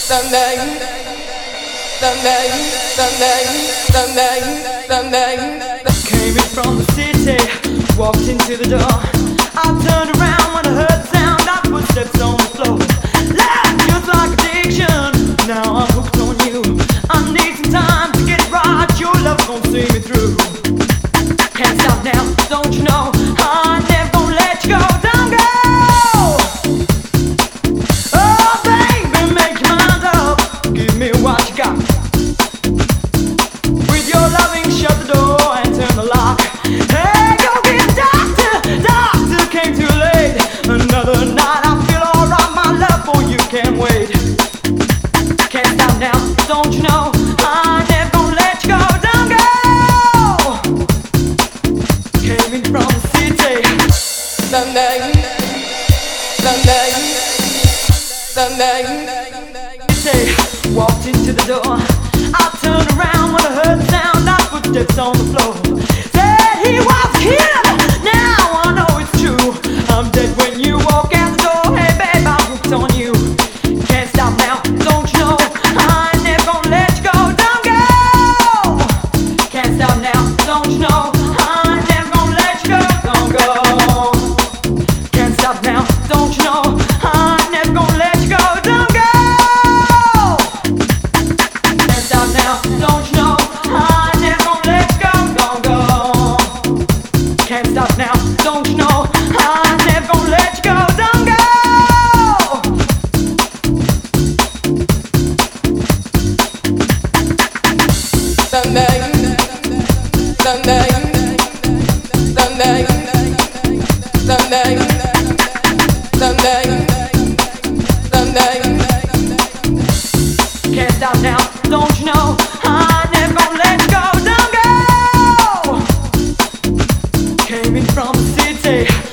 Came in from the city, walked into the door. I turned around when I heard the sound of footsteps on the floor. Life feels like addiction, now I'm hooked on you. I need some time to get it right, your love's gonna see me through. Can't stop now, don't you know, I'm never gonna let you go. Don't go! Oh baby, make your mind up, give me what you got. With your loving, shut the door and turn the lock. Hey, go get a doctor, doctor came too late. Another night, I feel alright, my love for you can't wait. Can't stop now, don't you know, I'm never gonna let you go. Don't go! Came in from the city. City, walked into the door. I turned around when I heard the sound of footsteps on the floor. Said he was killed, now I know it's true. I'm dead when you walk out the door. Hey babe, I'm hooked on you. Can't stop now, don't you know, I ain't never gonna let you go. Don't go! Can't stop now, don't you know, I ain't never gonna let you go. Don't go! Can't stop now, don't you know, I ain't never gonna let you go. Don't go! Can't stop now, don't you know, I ain't never gonna let you go. Don't go! Can't stop now, don't you know, I ain't never gonna let you go. Don't go! Can't stop now, don't you know, I ain't never gonna let you go. Don't go! Came in from the city.